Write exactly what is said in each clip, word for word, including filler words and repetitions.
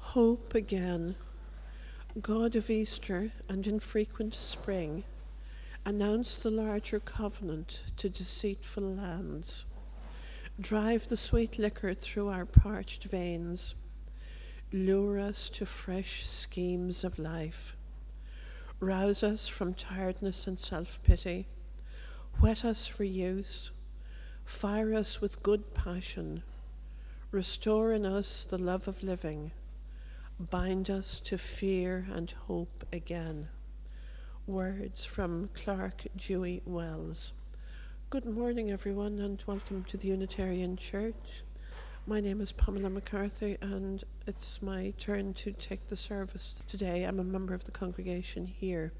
Hope again, God of Easter and infrequent spring, announce the larger covenant to deceitful lands. Drive the sweet liquor through our parched veins. Lure us to fresh schemes of life. Rouse us from tiredness and self-pity. Whet us for use. Fire us with good passion. Restore in us the love of living. Bind us to fear and hope again. Words from Clark Dewey Wells. Good morning, everyone, and welcome to the Unitarian Church. My name is Pamela McCarthy, and it's my turn to take the service today. I'm a member of the congregation here.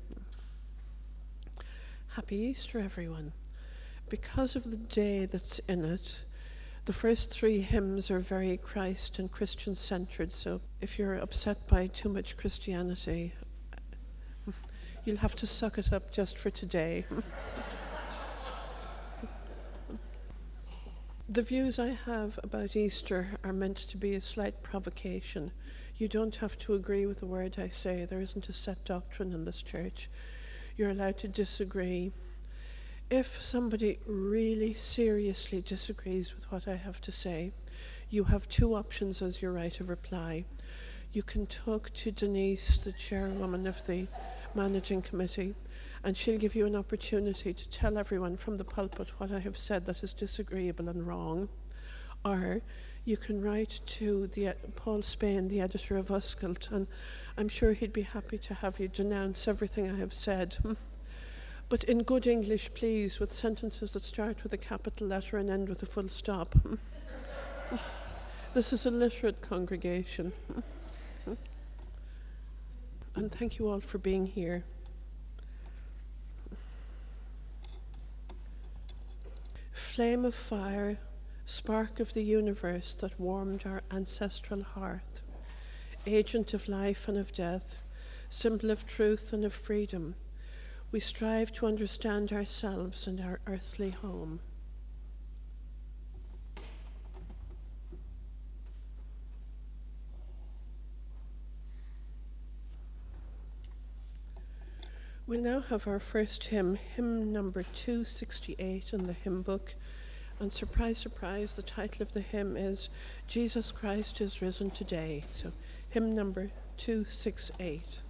Happy Easter, everyone. Because of the day that's in it, the first three hymns are very Christ and Christian-centered, so if you're upset by too much Christianity, you'll have to suck it up just for today. The views I have about Easter are meant to be a slight provocation. You don't have to agree with the word I say. There isn't a set doctrine in this church. You're allowed to disagree. If somebody really seriously disagrees with what I have to say, you have two options as your right of reply. You can talk to Denise, the chairwoman of the managing committee, and she'll give you an opportunity to tell everyone from the pulpit what I have said that is disagreeable and wrong. Or you can write to the, Paul Spain, the editor of Uskelt, and I'm sure he'd be happy to have you denounce everything I have said. But in good English, please, with sentences that start with a capital letter and end with a full stop. This is a literate congregation. And thank you all for being here. Flame of fire, spark of the universe that warmed our ancestral hearth, agent of life and of death, symbol of truth and of freedom, we strive to understand ourselves and our earthly home. We'll now have our first hymn, hymn number two sixty-eight in the hymn book. And surprise, surprise, the title of the hymn is Jesus Christ is Risen Today. So hymn number two sixty-eight.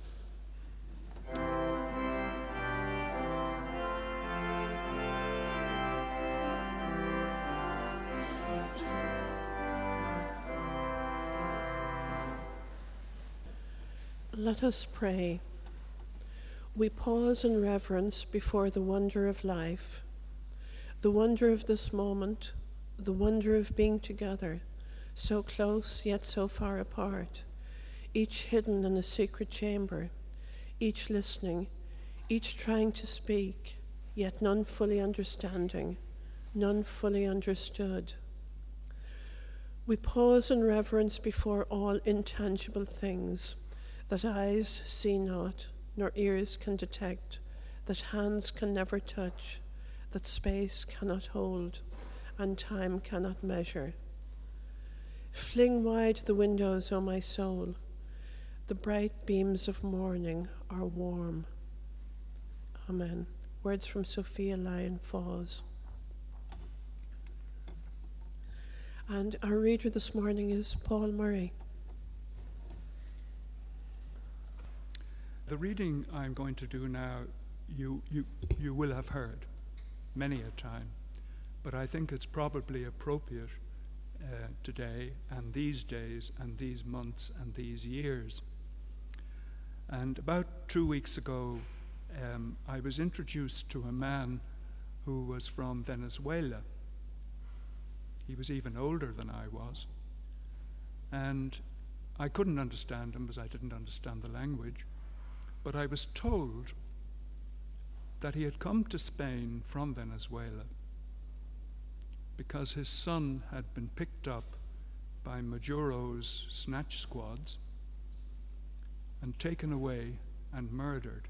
Let us pray. We pause in reverence before the wonder of life, the wonder of this moment, the wonder of being together, so close yet so far apart, each hidden in a secret chamber, each listening, each trying to speak, yet none fully understanding, none fully understood. We pause in reverence before all intangible things that eyes see not, nor ears can detect, that hands can never touch, that space cannot hold, and time cannot measure. Fling wide the windows, O my soul. The bright beams of morning are warm. Amen. Words from Sophia Lyon-Fawes. And our reader this morning is Paul Murray. The reading I'm going to do now, you, you, you will have heard many a time, but I think it's probably appropriate uh, today and these days and these months and these years. And about two weeks ago, um, I was introduced to a man who was from Venezuela. He was even older than I was. And I couldn't understand him because I didn't understand the language. But I was told that he had come to Spain from Venezuela because his son had been picked up by Maduro's snatch squads and taken away and murdered.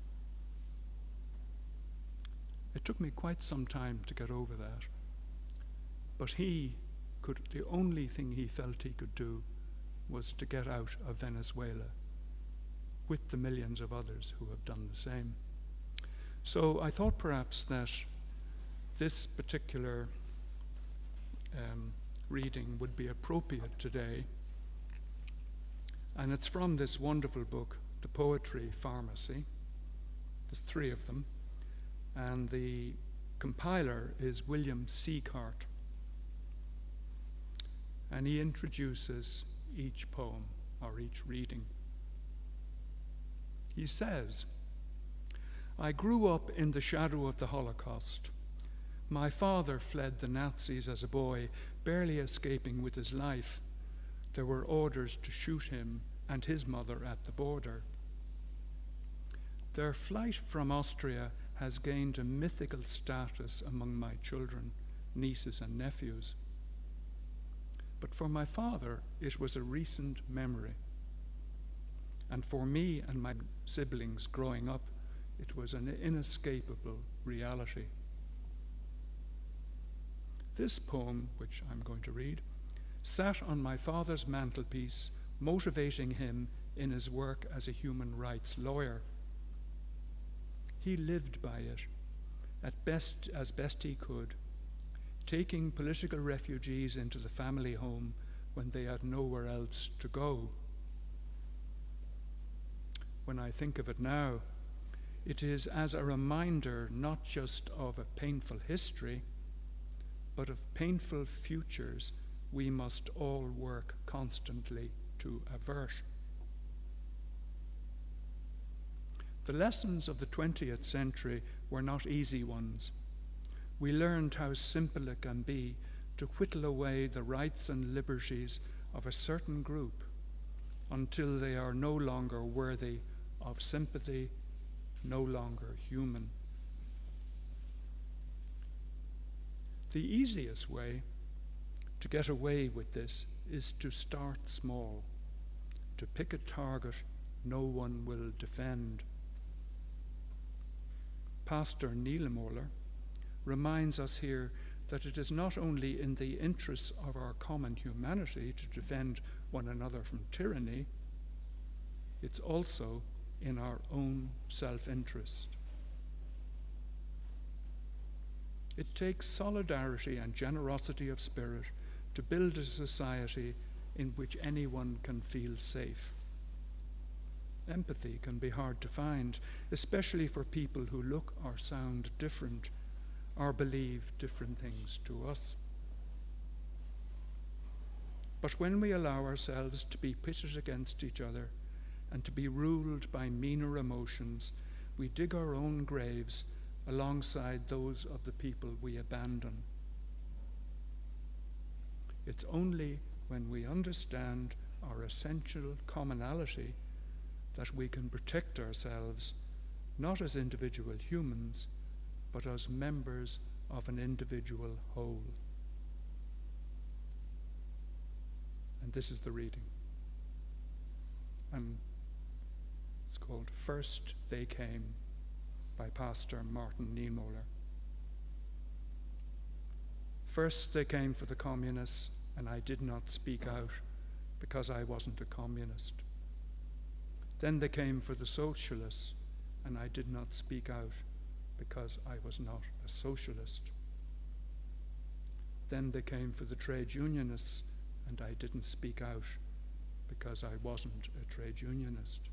It took me quite some time to get over that. But he could, the only thing he felt he could do was to get out of Venezuela with the millions of others who have done the same. So I thought perhaps that this particular um, reading would be appropriate today. And it's from this wonderful book, The Poetry Pharmacy. There's three of them. And the compiler is William Sieghart. And he introduces each poem or each reading. He says, I grew up in the shadow of the Holocaust. My father fled the Nazis as a boy, barely escaping with his life. There were orders to shoot him and his mother at the border. Their flight from Austria has gained a mythical status among my children, nieces and nephews. But for my father, it was a recent memory. And for me and my siblings growing up, it was an inescapable reality. This poem, which I'm going to read, sat on my father's mantelpiece, motivating him in his work as a human rights lawyer. He lived by it, at best as best he could, taking political refugees into the family home when they had nowhere else to go. When I think of it now, it is as a reminder not just of a painful history, but of painful futures we must all work constantly to avert. The lessons of the twentieth century were not easy ones. We learned how simple it can be to whittle away the rights and liberties of a certain group until they are no longer worthy of sympathy, no longer human. The easiest way to get away with this is to start small, to pick a target no one will defend. Pastor Niedermöller reminds us here that it is not only in the interests of our common humanity to defend one another from tyranny, it's also in our own self-interest. It takes solidarity and generosity of spirit to build a society in which anyone can feel safe. Empathy can be hard to find, especially for people who look or sound different or believe different things to us. But when we allow ourselves to be pitted against each other and to be ruled by meaner emotions, we dig our own graves alongside those of the people we abandon. It's only when we understand our essential commonality that we can protect ourselves, not as individual humans, but as members of an individual whole. And this is the reading. And it's called First They Came by Pastor Martin Niedermöller. First they came for the communists, and I did not speak out because I wasn't a communist. Then they came for the socialists, and I did not speak out because I was not a socialist. Then they came for the trade unionists, and I didn't speak out because I wasn't a trade unionist.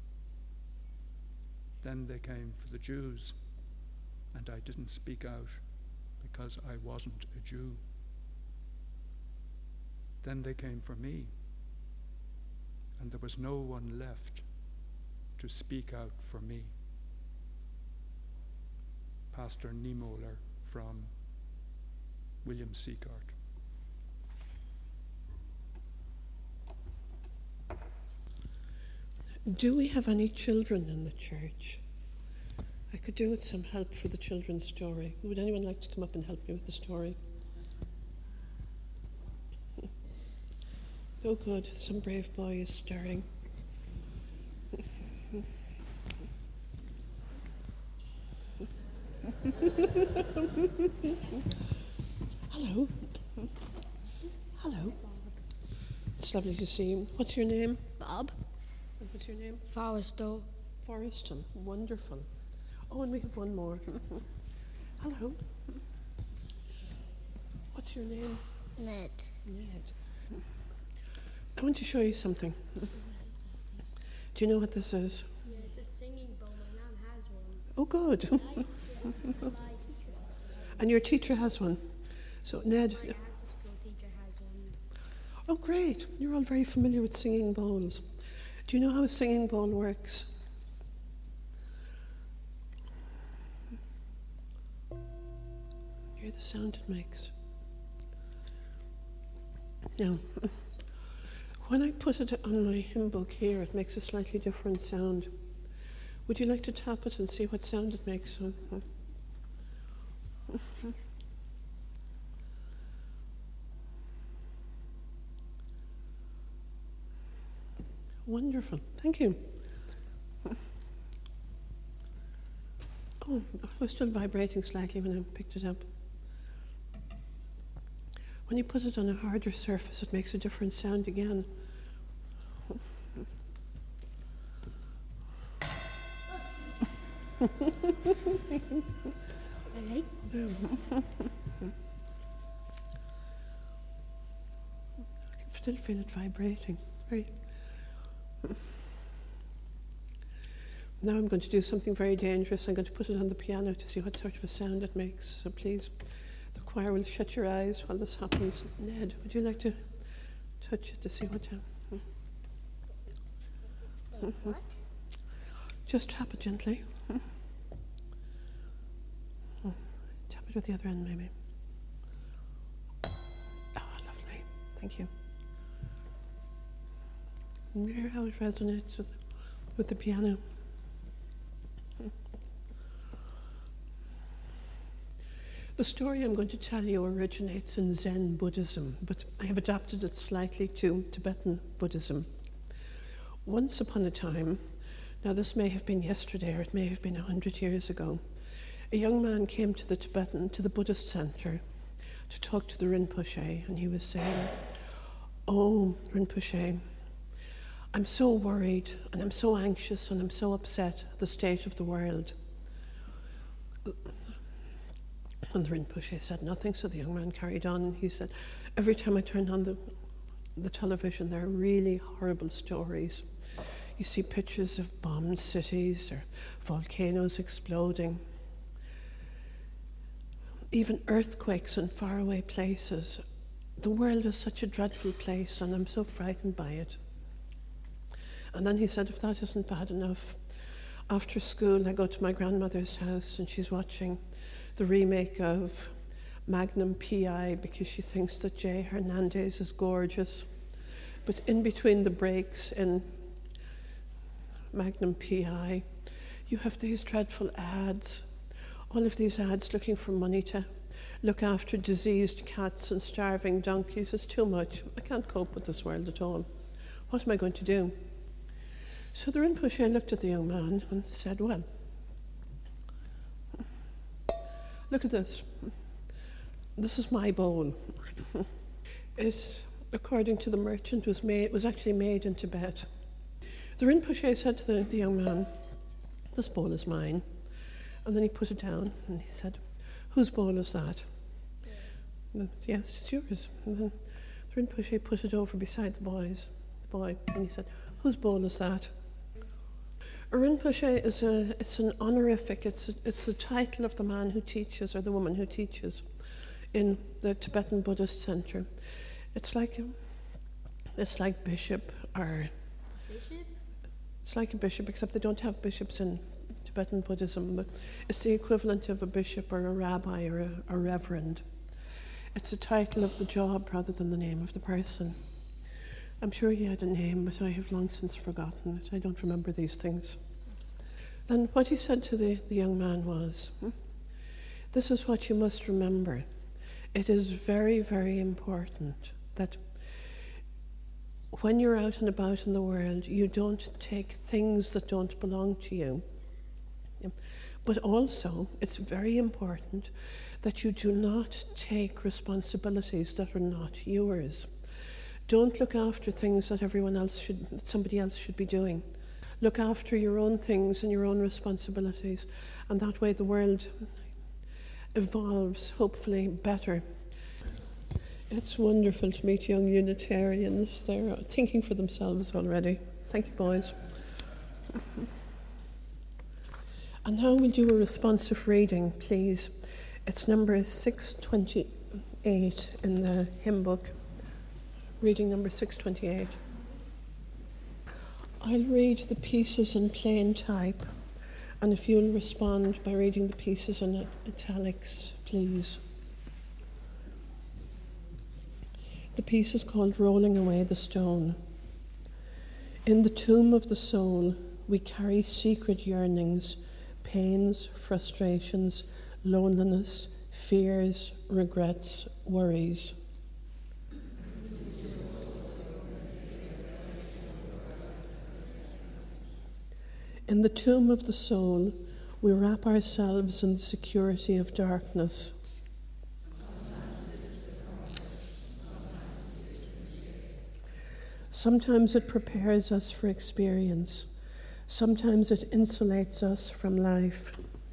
Then they came for the Jews, and I didn't speak out because I wasn't a Jew. Then they came for me, and there was no one left to speak out for me. Pastor Niedermöller from William Sieghart. Do we have any children in the church? I could do with some help for the children's story. Would anyone like to come up and help me with the story? Oh good, some brave boy is stirring. Hello. Hello. It's lovely to see you. What's your name? Bob. And what's your name? Forresto. Forreston. Wonderful. Oh, and we have one more. Hello. What's your name? Ned. Ned. I want to show you something. Do you know what this is? Yeah, it's a singing bowl. My mom has one. Oh, good. My teacher. And your teacher has one. So, Ned. My after-school teacher has one. Oh, great. You're all very familiar with singing bowls. Do you know how a singing bowl works? Hear the sound it makes. Now, when I put it on my hymn book here, it makes a slightly different sound. Would you like to tap it and see what sound it makes? Wonderful. Thank you. Oh, I was still vibrating slightly when I picked it up. When you put it on a harder surface, it makes a different sound again. Really? I can still feel it vibrating. Very. Now I'm going to do something very dangerous. I'm going to put it on the piano to see what sort of a sound it makes. So please, the choir will shut your eyes while this happens. Ned, would you like to touch it to see what you... Wait, what? Just tap it gently. Tap it with the other end, maybe. Oh, lovely. Thank you. Can you hear how it resonates with, with the piano? The story I'm going to tell you originates in Zen Buddhism, but I have adapted it slightly to Tibetan Buddhism. Once upon a time, now this may have been yesterday or it may have been a hundred years ago, a young man came to the Tibetan, to the Buddhist center to talk to the Rinpoche, and he was saying, "Oh, Rinpoche, I'm so worried and I'm so anxious and I'm so upset at the state of the world." And the Rinpoche said nothing, so the young man carried on, and he said, "Every time I turn on the, the television, there are really horrible stories. You see pictures of bombed cities or volcanoes exploding, even earthquakes in faraway places. The world is such a dreadful place, and I'm so frightened by it." And then he said, "If that isn't bad enough, after school I go to my grandmother's house and she's watching the remake of Magnum P I because she thinks that Jay Hernandez is gorgeous. But in between the breaks in Magnum P I, you have these dreadful ads, all of these ads looking for money to look after diseased cats and starving donkeys. It's too much. I can't cope with this world at all. What am I going to do?" So the Rinpoche looked at the young man and said, "Well, look at this. This is my bowl. It, according to the merchant, was made was actually made in Tibet." The Rinpoche said to the, the young man, "This bowl is mine." And then he put it down and he said, "Whose bowl is that?" Yes, "Yes, it's yours." And then the Rinpoche put it over beside the boys, the boy, and he said, "Whose bowl is that?" A Rinpoche is a, it's an honorific, it's, a, it's the title of the man who teaches or the woman who teaches in the Tibetan Buddhist Center. It's like, a, it's like bishop or... Bishop? It's like a bishop, except they don't have bishops in Tibetan Buddhism, but it's the equivalent of a bishop or a rabbi or a, a reverend. It's a title of the job rather than the name of the person. I'm sure he had a name, but I have long since forgotten it. I don't remember these things. Then what he said to the, the young man was, hmm, "This is what you must remember. It is very, very important that when you're out and about in the world, you don't take things that don't belong to you. But also, it's very important that you do not take responsibilities that are not yours. Don't look after things that everyone else should, that somebody else should be doing. Look after your own things and your own responsibilities, and that way the world evolves, hopefully, better. It's wonderful to meet young Unitarians. They're thinking for themselves already. Thank you, boys. And now we'll do a responsive reading, please. It's number six twenty-eight in the hymn book. Reading number six twenty-eight. I'll read the pieces in plain type, and if you'll respond by reading the pieces in italics, please. The piece is called Rolling Away the Stone. In the tomb of the soul, we carry secret yearnings, pains, frustrations, loneliness, fears, regrets, worries. In the tomb of the soul, we wrap ourselves in the security of darkness. Sometimes it prepares us for experience. Sometimes it insulates us from life.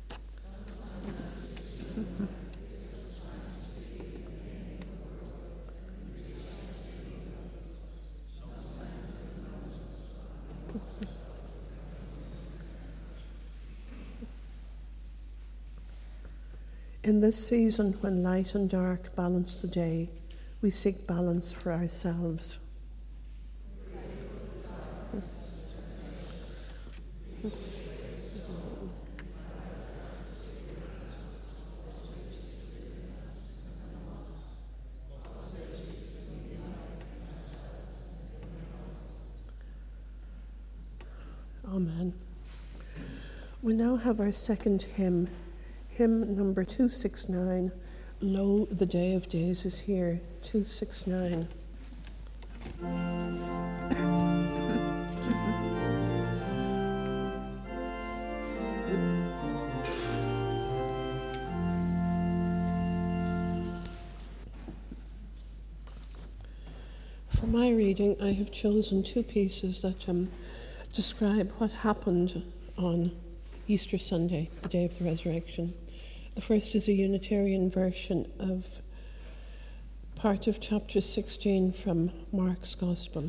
In this season when light and dark balance the day, we seek balance for ourselves. Amen. We now have our second hymn, hymn number two sixty-nine, Lo, the Day of Days is Here, two sixty-nine. For my reading, I have chosen two pieces that um, describe what happened on Easter Sunday, the day of the resurrection. The first is a Unitarian version of part of chapter sixteen from Mark's Gospel.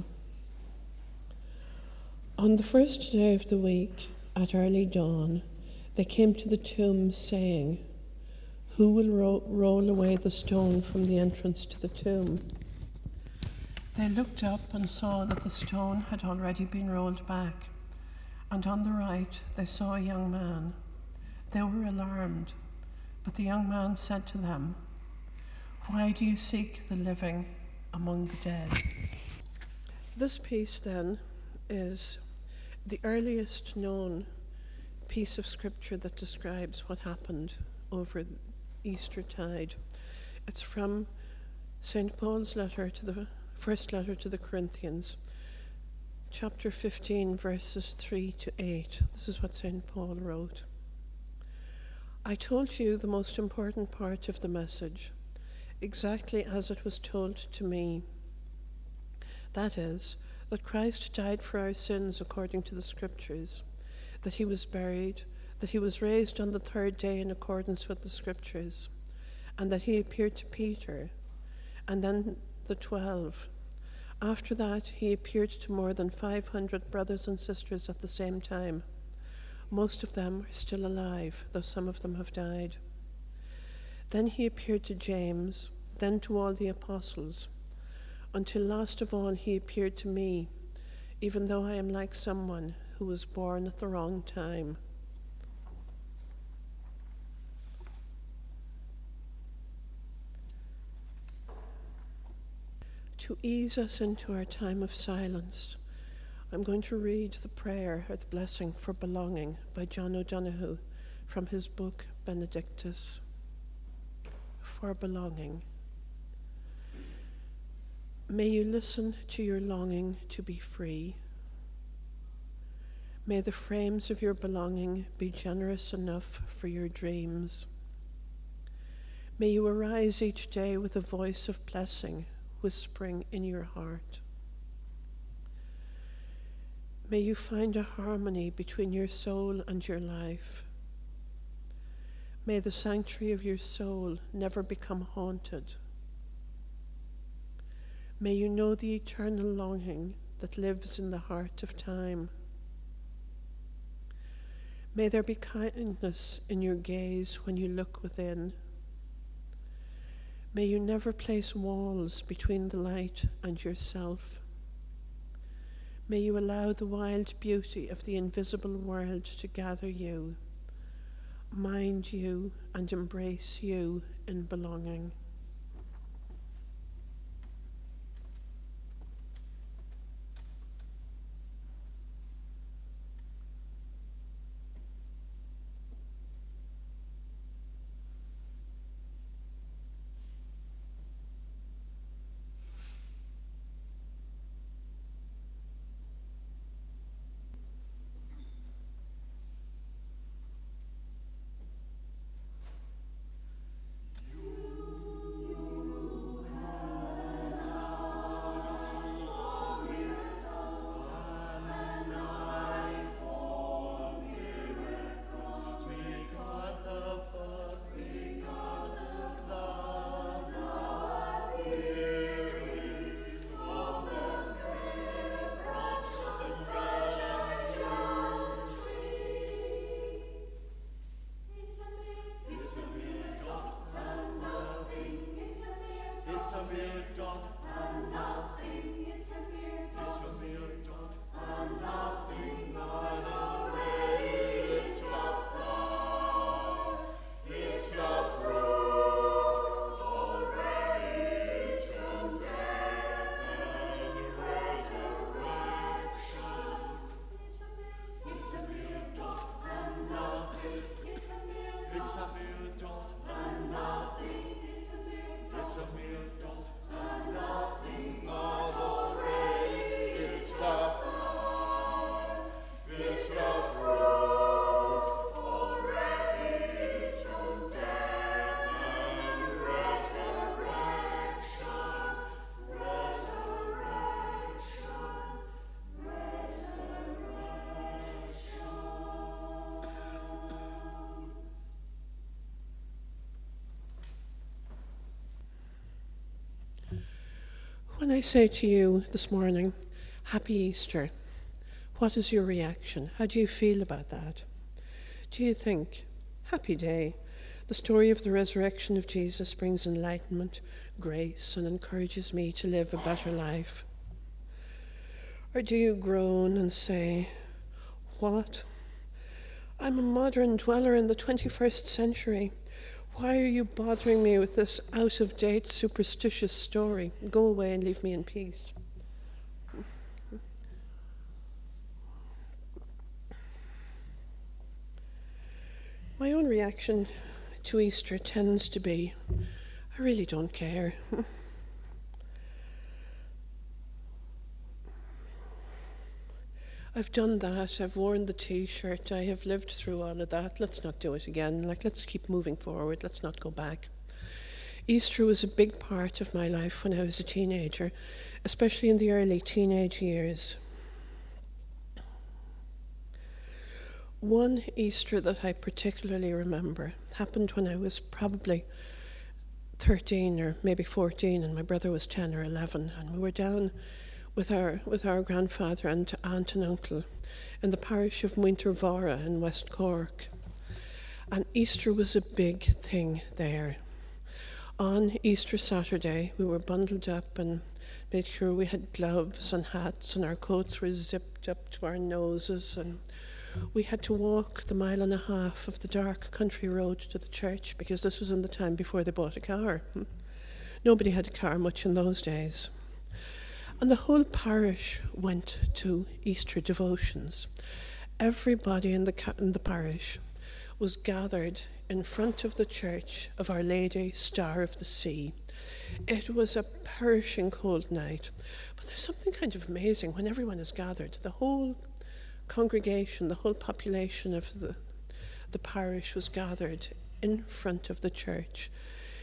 On the first day of the week, at early dawn, they came to the tomb saying, "Who will ro- roll away the stone from the entrance to the tomb?" They looked up and saw that the stone had already been rolled back, and on the right they saw a young man. They were alarmed, but the young man said to them, "Why do you seek the living among the dead?" This piece, then, is the earliest known piece of scripture that describes what happened over Eastertide. It's from Saint Paul's letter to the First letter to the Corinthians, chapter fifteen, verses three to eight. This is what Saint Paul wrote. I told you the most important part of the message, exactly as it was told to me. That is, that Christ died for our sins according to the Scriptures, that he was buried, that he was raised on the third day in accordance with the Scriptures, and that he appeared to Peter, and then the twelve. After that, he appeared to more than five hundred brothers and sisters at the same time. Most of them are still alive, though some of them have died. Then he appeared to James, then to all the apostles, until last of all he appeared to me, even though I am like someone who was born at the wrong time. To ease us into our time of silence, I'm going to read the prayer or the blessing for belonging by John O'Donoghue from his book Benedictus. For belonging. May you listen to your longing to be free. May the frames of your belonging be generous enough for your dreams. May you arise each day with a voice of blessing whispering in your heart. May you find a harmony between your soul and your life. May the sanctuary of your soul never become haunted. May you know the eternal longing that lives in the heart of time. May there be kindness in your gaze when you look within. May you never place walls between the light and yourself. May you allow the wild beauty of the invisible world to gather you, mind you, and embrace you in belonging. When I say to you this morning, Happy Easter, what is your reaction? How do you feel about that? Do you think, happy day, the story of the resurrection of Jesus brings enlightenment, grace, and encourages me to live a better life? Or do you groan and say, what? I'm a modern dweller in the twenty-first century. Why are you bothering me with this out-of-date superstitious story? Go away and leave me in peace. My own reaction to Easter tends to be, I really don't care. I've done that, I've worn the t-shirt, I have lived through all of that, let's not do it again, like let's keep moving forward, let's not go back. Easter was a big part of my life when I was a teenager, especially in the early teenage years. One Easter that I particularly remember happened when I was probably thirteen or maybe fourteen, and my brother was ten or eleven, and we were down with our with our grandfather and aunt and uncle in the parish of Muintervora in West Cork. And Easter was a big thing there. On Easter Saturday, we were bundled up and made sure we had gloves and hats, and our coats were zipped up to our noses, and we had to walk the mile and a half of the dark country road to the church, because this was in the time before they bought a car. Nobody had a car much in those days. And the whole parish went to Easter devotions. Everybody in the, ca- in the parish was gathered in front of the church of Our Lady, Star of the Sea. It was a perishing cold night, but there's something kind of amazing when everyone is gathered. The whole congregation, the whole population of the, the parish was gathered in front of the church.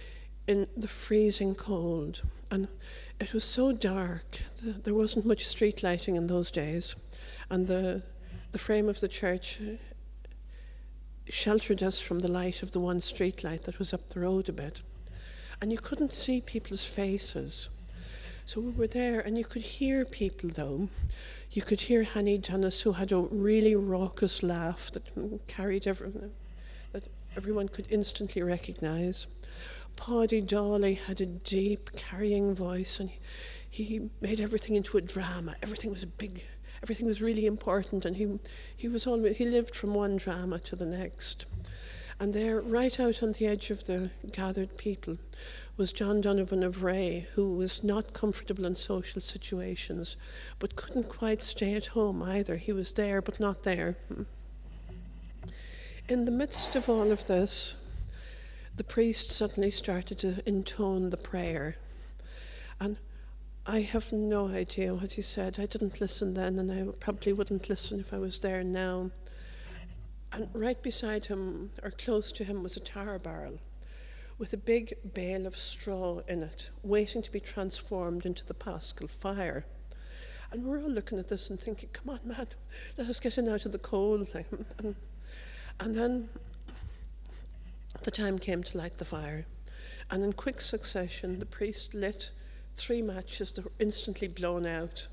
in the freezing cold. And it was so dark. There wasn't much street lighting in those days. And the, the frame of the church sheltered us from the light of the one street light that was up the road a bit. And you couldn't see people's faces. So we were there, and you could hear people, though. You could hear Hanny Dennis, who had a really raucous laugh that carried everyone, that everyone could instantly recognise. Paddy Dawley had a deep, carrying voice, and he, he made everything into a drama. Everything was a big, everything was really important, and he he was always he lived from one drama to the next. And there, right out on the edge of the gathered people, was John Donovan of Ray, who was not comfortable in social situations, but couldn't quite stay at home either. He was there, but not there. In the midst of all of this, the priest suddenly started to intone the prayer. And I have no idea what he said. I didn't listen then, and I probably wouldn't listen if I was there now. And right beside him, or close to him, was a tar barrel with a big bale of straw in it, waiting to be transformed into the paschal fire. And we're all looking at this and thinking, come on, man, let us get in out of the cold. And, and then the time came to light the fire. And in quick succession, the priest lit three matches that were instantly blown out.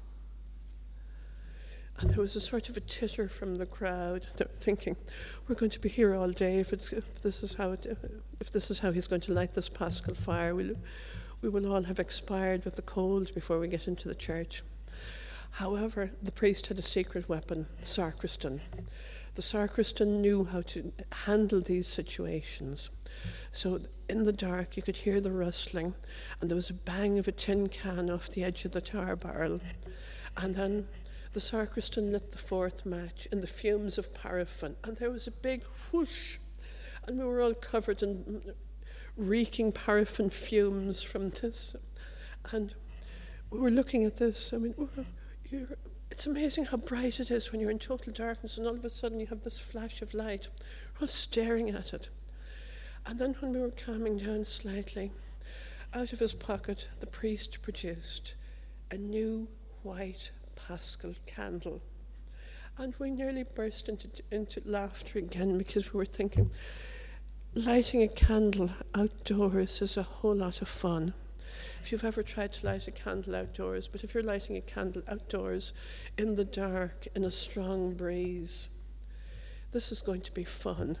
And there was a sort of a titter from the crowd. They were thinking, we're going to be here all day if, it's, if this is how it, if this is how he's going to light this paschal fire. We'll, we will all have expired with the cold before we get into the church. However, the priest had a secret weapon, the sacristan. The sacristan knew how to handle these situations. So in the dark, you could hear the rustling, and there was a bang of a tin can off the edge of the tar barrel. And then the sacristan lit the fourth match in the fumes of paraffin, and there was a big whoosh, and we were all covered in reeking paraffin fumes from this. And we were looking at this. I mean, you're, it's amazing how bright it is when you're in total darkness, and all of a sudden you have this flash of light. We're all staring at it. And then when we were calming down slightly, out of his pocket, the priest produced a new white paschal candle. And we nearly burst into, into laughter again, because we were thinking, lighting a candle outdoors is a whole lot of fun. If you've ever tried to light a candle outdoors, but if you're lighting a candle outdoors in the dark, in a strong breeze, this is going to be fun.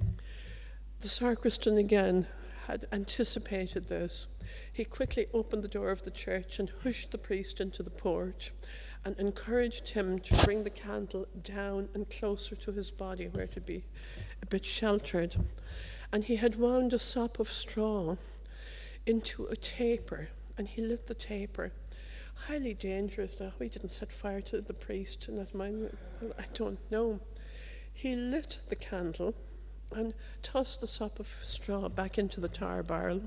The sacristan again had anticipated this. He quickly opened the door of the church and hushed the priest into the porch and encouraged him to bring the candle down and closer to his body where it would be a bit sheltered. And he had wound a sop of straw into a taper, and he lit the taper. Highly dangerous. Uh, we didn't set fire to the priest, not mine. I don't know. He lit the candle and tossed the sop of straw back into the tar barrel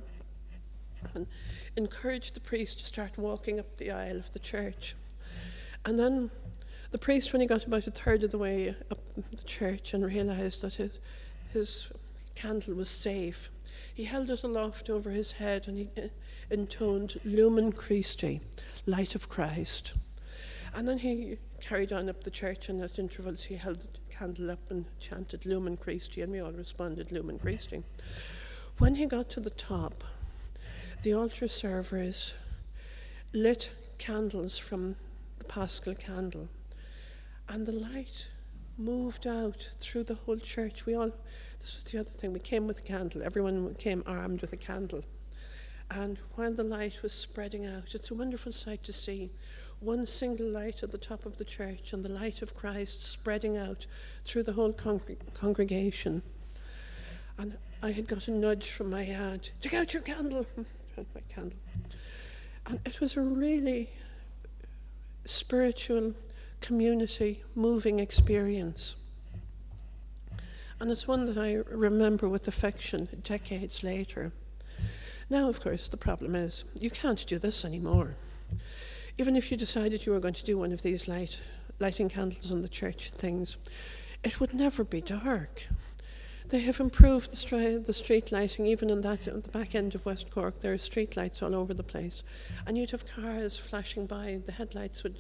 and encouraged the priest to start walking up the aisle of the church. And then the priest, when he got about a third of the way up the church and realised that his, his candle was safe, he held it aloft over his head and he intoned Lumen Christi, Light of Christ. And then he carried on up the church, and at intervals he held the candle up and chanted Lumen Christi, and we all responded Lumen Christi. When he got to the top, the altar servers lit candles from the Paschal candle, and the light moved out through the whole church. We all, this was the other thing, we came with a candle. Everyone came armed with a candle. And while the light was spreading out, it's a wonderful sight to see. One single light at the top of the church, and the light of Christ spreading out through the whole con- congregation. And I had got a nudge from my aunt, take out your candle. my candle. And it was a really spiritual, community, moving experience. And it's one that I remember with affection decades later. Now, of course, the problem is you can't do this anymore. Even if you decided you were going to do one of these light, lighting candles on the church things, it would never be dark. They have improved the, stri- the street lighting, even in that, at the back end of West Cork. There are street lights all over the place. And you'd have cars flashing by. The headlights would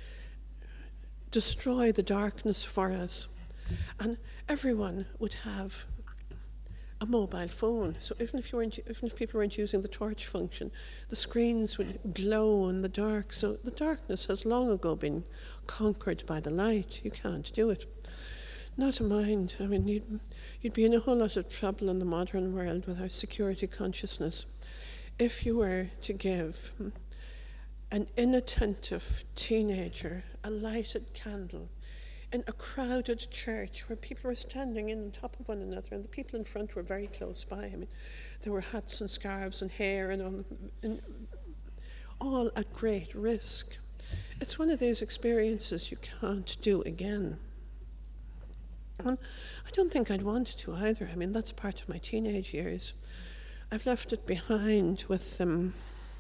destroy the darkness for us. And everyone would have a mobile phone. So even if you weren't, even if people weren't using the torch function, the screens would glow in the dark. So the darkness has long ago been conquered by the light. You can't do it. Not a mind. I mean, you'd, you'd be in a whole lot of trouble in the modern world with our security consciousness if you were to give an inattentive teenager a lighted candle in a crowded church where people were standing in on top of one another, and the people in front were very close by. I mean, there were hats and scarves and hair and all, and all at great risk. It's one of those experiences you can't do again. And I don't think I'd want to either. I mean, that's part of my teenage years. I've left it behind with um,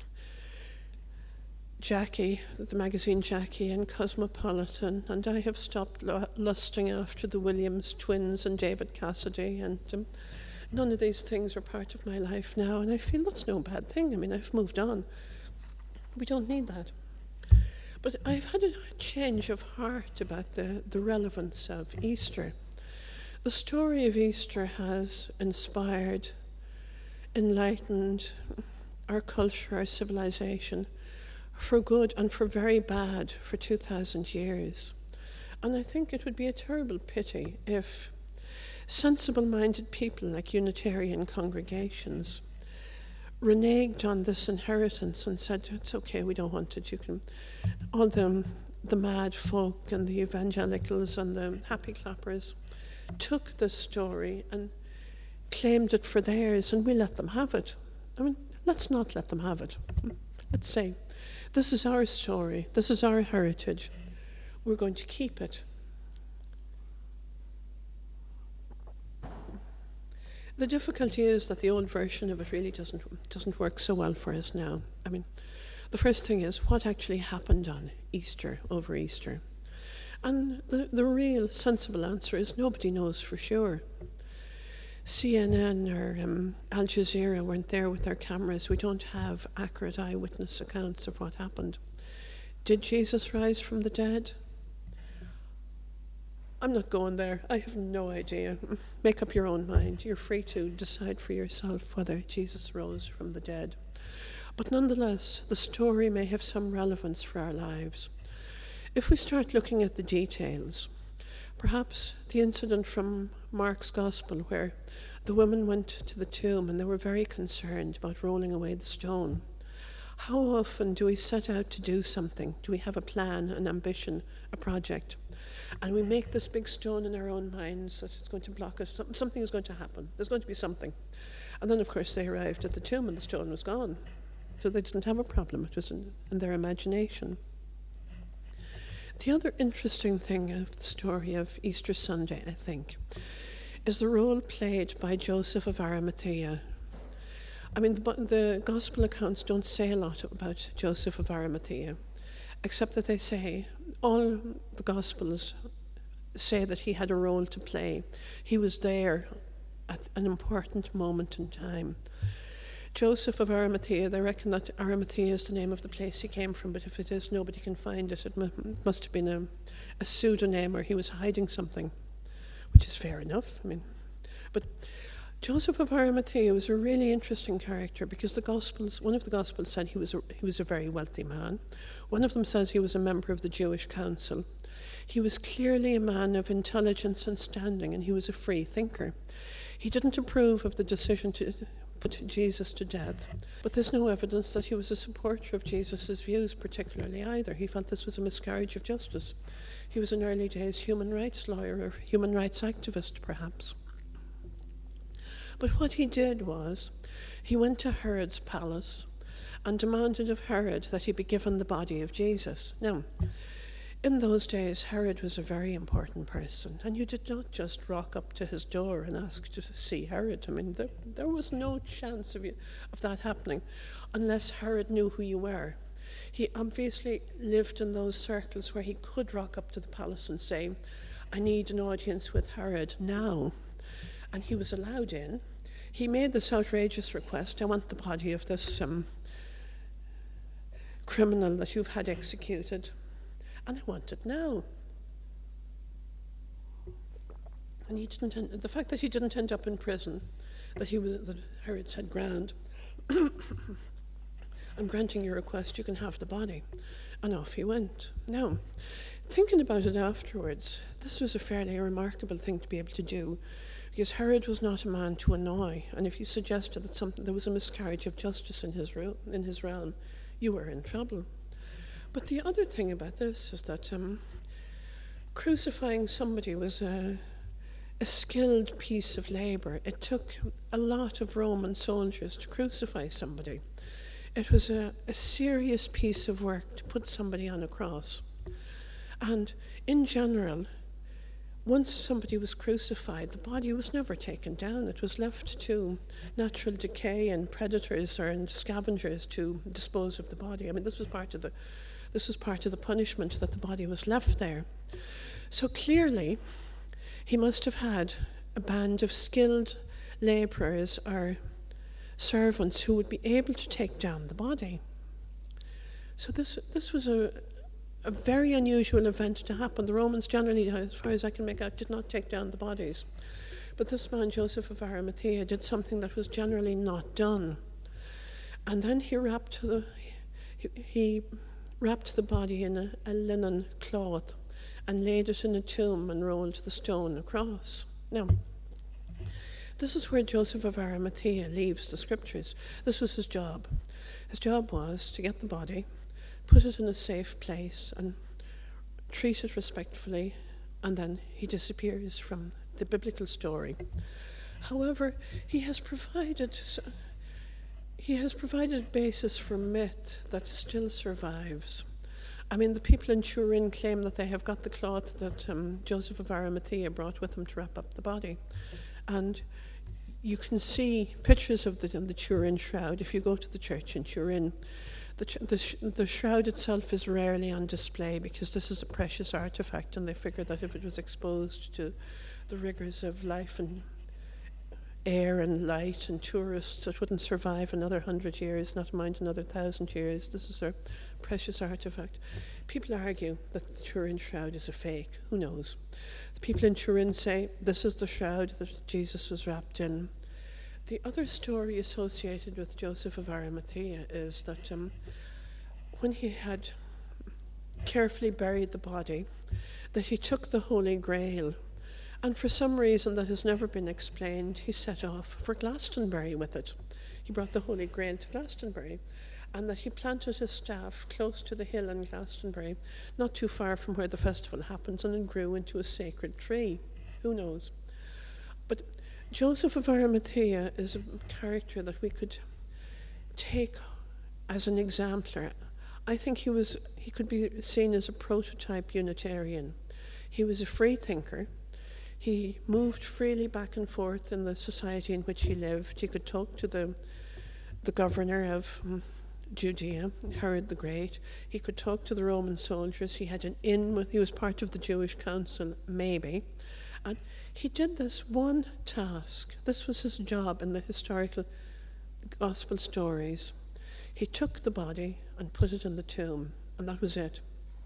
Jackie, the magazine Jackie, and Cosmopolitan, and I have stopped lo- lusting after the Williams twins and David Cassidy, and um, none of these things are part of my life now, and I feel that's no bad thing. I mean, I've moved on. We don't need that. But I've had a change of heart about the, the relevance of Easter. The story of Easter has inspired, enlightened our culture, our civilization, for good and for very bad for two thousand years. And I think it would be a terrible pity if sensible-minded people like Unitarian congregations reneged on this inheritance and said, it's okay, we don't want it. You can, all the, the mad folk and the evangelicals and the happy clappers took this story and claimed it for theirs, and we let them have it. I mean, let's not let them have it. Let's say, this is our story, this is our heritage. We're going to keep it. The difficulty is that the old version of it really doesn't doesn't work so well for us now. I mean, the first thing is, what actually happened on Easter, over Easter? And the, the real sensible answer is nobody knows for sure. C N N or um, Al Jazeera weren't there with their cameras. We don't have accurate eyewitness accounts of what happened. Did Jesus rise from the dead? I'm not going there. I have no idea. Make up your own mind. You're free to decide for yourself whether Jesus rose from the dead. But nonetheless, the story may have some relevance for our lives. If we start looking at the details, perhaps the incident from Mark's Gospel where the women went to the tomb and they were very concerned about rolling away the stone. How often do we set out to do something? Do we have a plan, an ambition, a project? And we make this big stone in our own minds that it's going to block us. Something is going to happen. There's going to be something. And then, of course, they arrived at the tomb and the stone was gone. So they didn't have a problem. It was in, in their imagination. The other interesting thing of the story of Easter Sunday, I think, is the role played by Joseph of Arimathea. I mean, the, the gospel accounts don't say a lot about Joseph of Arimathea, except that they say, all the gospels say that he had a role to play. He was there at an important moment in time. Joseph of Arimathea, they reckon that Arimathea is the name of the place he came from, but if it is, nobody can find it. It must have been a, a pseudonym, or he was hiding something, which is fair enough. I mean, but Joseph of Arimathea was a really interesting character because the Gospels, one of the Gospels said he was a, he was a very wealthy man. One of them says he was a member of the Jewish council. He was clearly a man of intelligence and standing, and he was a free thinker. He didn't approve of the decision to put Jesus to death, but there's no evidence that he was a supporter of Jesus' views particularly either. He felt this was a miscarriage of justice. He was an early days human rights lawyer or human rights activist, perhaps. But what he did was, he went to Herod's palace and demanded of Herod that he be given the body of Jesus. Now, in those days, Herod was a very important person, and you did not just rock up to his door and ask to see Herod. I mean, there, there was no chance of, you, of that happening unless Herod knew who you were. He obviously lived in those circles where he could rock up to the palace and say, I need an audience with Herod now. and he was allowed in. He made this outrageous request: I want the body of this um, criminal that you've had executed, and I want it now. And he didn't. End, the fact that he didn't end up in prison, that he was, that Herod said, "Grand, I'm granting your request. You can have the body," and off he went. Now, thinking about it afterwards, this was a fairly remarkable thing to be able to do, because Herod was not a man to annoy, and if you suggested that something there was a miscarriage of justice in his ro- in his realm, you were in trouble. But the other thing about this is that um, crucifying somebody was a a skilled piece of labour. It took a lot of Roman soldiers to crucify somebody. It was a, a serious piece of work to put somebody on a cross. And in general, once somebody was crucified, the body was never taken down. It was left to natural decay and predators or and scavengers to dispose of the body. I mean, this was part of the this was part of the punishment, that the body was left there. So clearly, he must have had a band of skilled labourers or servants who would be able to take down the body. So this this was a, a very unusual event to happen. The Romans generally, as far as I can make out, did not take down the bodies. But this man, Joseph of Arimathea, did something that was generally not done. And then he wrapped the, he, he wrapped the body in a, a linen cloth and laid it in a tomb and rolled the stone across. Now, this is where Joseph of Arimathea leaves the scriptures. This was his job. His job was to get the body, put it in a safe place, and treat it respectfully, and then he disappears from the biblical story. However, he has provided he has provided a basis for myth that still survives. I mean, the people in Turin claim that they have got the cloth that um, Joseph of Arimathea brought with him to wrap up the body. And you can see pictures of the, the Turin shroud if you go to the church in Turin. The, the, the shroud itself is rarely on display because this is a precious artifact, and they figured that if it was exposed to the rigours of life and air and light and tourists, it wouldn't survive another hundred years, not mind another thousand years. This is a precious artifact. People argue that the Turin shroud is a fake. Who knows? The people in Turin say this is the shroud that Jesus was wrapped in. The other story associated with Joseph of Arimathea is that um, when he had carefully buried the body, that he took the Holy Grail, and for some reason that has never been explained, he set off for Glastonbury with it. He brought the Holy Grail to Glastonbury, and that he planted his staff close to the hill in Glastonbury, not too far from where the festival happens, and it grew into a sacred tree. Who knows? But Joseph of Arimathea is a character that we could take as an exemplar. I think he was he could be seen as a prototype Unitarian. He was a free thinker. He moved freely back and forth in the society in which he lived. He could talk to the the governor of um, Judea, Herod the Great. He could talk to the Roman soldiers. He had an inn with, he was part of the Jewish council, maybe. And he did this one task. This was his job in the historical gospel stories. He took the body and put it in the tomb, and that was it.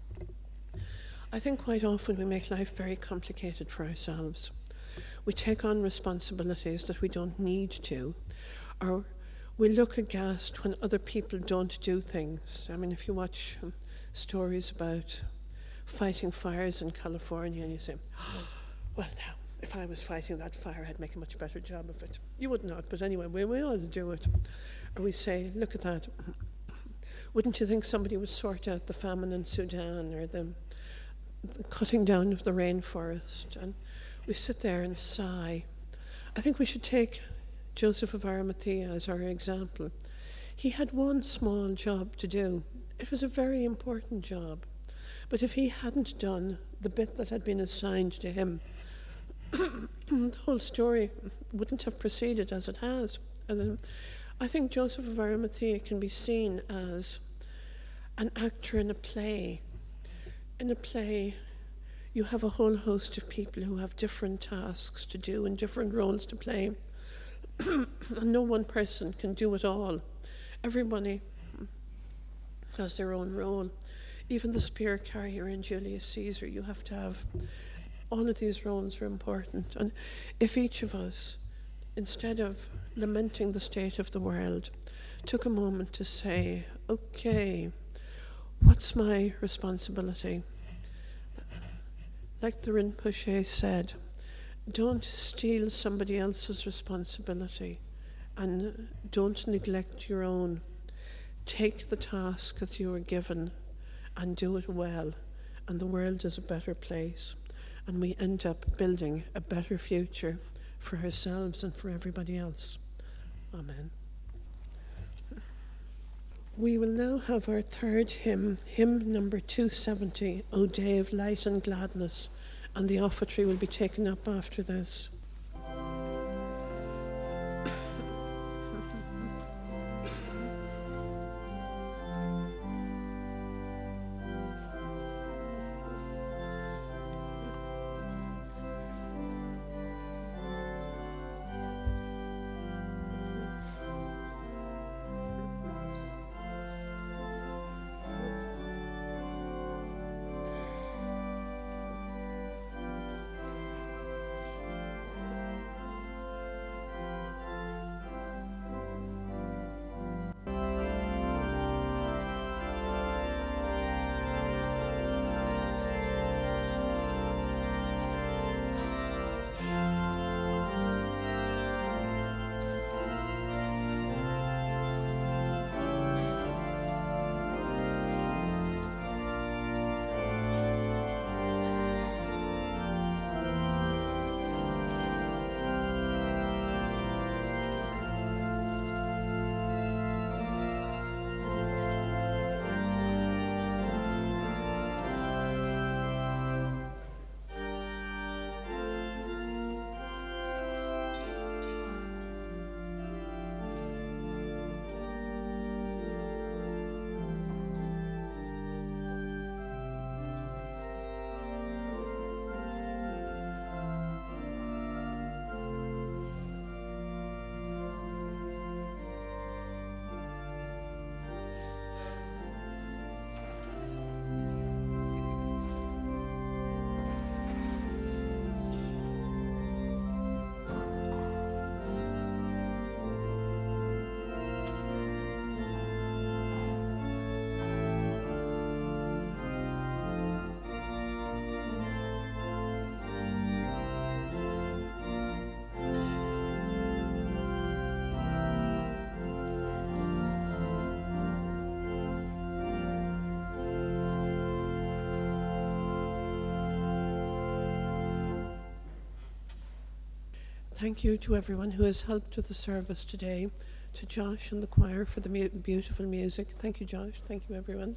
I think quite often we make life very complicated for ourselves. We take on responsibilities that we don't need to, or we look aghast when other people don't do things. I mean, if you watch um, stories about fighting fires in California and you say, oh, well now, if I was fighting that fire, I'd make a much better job of it. You would not, but anyway, we, we ought to do it. Or we say, look at that. Wouldn't you think somebody would sort out the famine in Sudan, or the, the cutting down of the rainforest? And we sit there and sigh. I think we should take Joseph of Arimathea as our example. He had one small job to do. It was a very important job. But if he hadn't done the bit that had been assigned to him, the whole story wouldn't have proceeded as it has. I think Joseph of Arimathea can be seen as an actor in a play. In a play, You have a whole host of people who have different tasks to do and different roles to play. And no one person can do it all. Everybody has their own role. Even the spear carrier in Julius Caesar, you have to have, all of these roles are important. And if each of us, instead of lamenting the state of the world, took a moment to say, okay, what's my responsibility? Like the Rinpoche said, don't steal somebody else's responsibility and don't neglect your own. Take the task that you are given and do it well, and the world is a better place, and we end up building a better future for ourselves and for everybody else. Amen. We will now have our third hymn, hymn number two seventy, O Day of Light and Gladness, and the offertory will be taken up after this. Thank you to everyone who has helped with the service today, to Josh and the choir for the mu- beautiful music. Thank you, Josh. Thank you, everyone.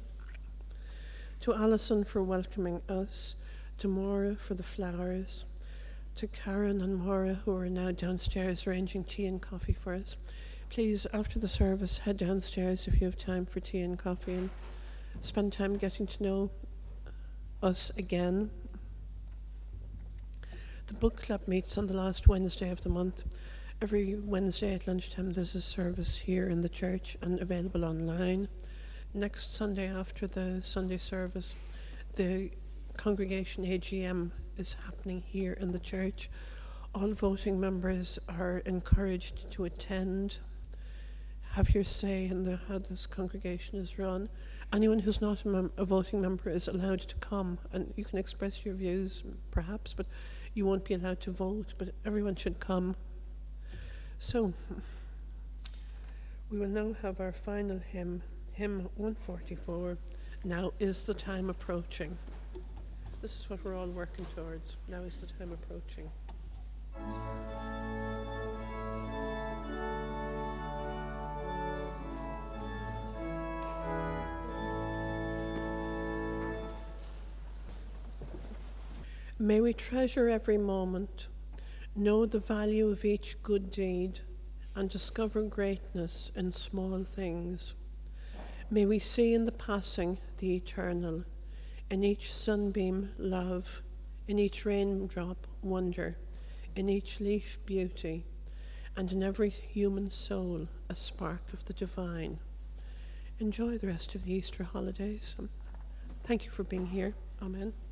To Alison for welcoming us, to Maura for the flowers, to Karen and Maura who are now downstairs arranging tea and coffee for us. Please, after the service, head downstairs if you have time for tea and coffee and spend time getting to know us again. The book club meets on the last Wednesday of the month. Every Wednesday at lunchtime there's a service here in the church and available online. Next Sunday after the Sunday service, the congregation A G M is happening here in the church. All voting members are encouraged to attend, have your say in the, how this congregation is run. Anyone who's not a, mem- a voting member is allowed to come, and you can express your views perhaps, but you won't be allowed to vote, but everyone should come. So, we will now have our final hymn, hymn one forty-four, Now is the Time Approaching. This is what we're all working towards. Now is the time approaching. May we treasure every moment, know the value of each good deed, and discover greatness in small things. May we see in the passing the eternal, in each sunbeam love, in each raindrop, wonder, in each leaf, beauty, and in every human soul, a spark of the divine. Enjoy the rest of the Easter holidays. Thank you for being here. Amen.